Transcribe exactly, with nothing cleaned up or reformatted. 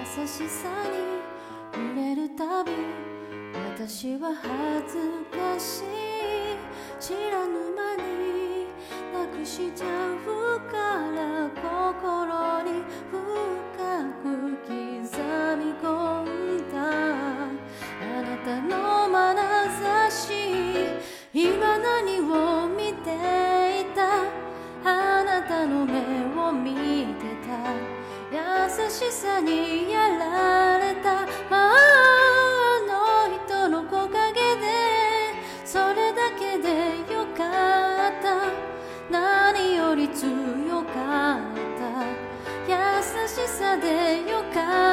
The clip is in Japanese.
優しさに触れるたび私は恥ずかしい。知らぬ間になくしちゃうから心に深く刻み込んだあなたの眼差し、今何を見ていた、あなたの目を見てた、優しさにやられた、あの人の木陰でそれだけでよかった、何より強かった、優しさでよかった。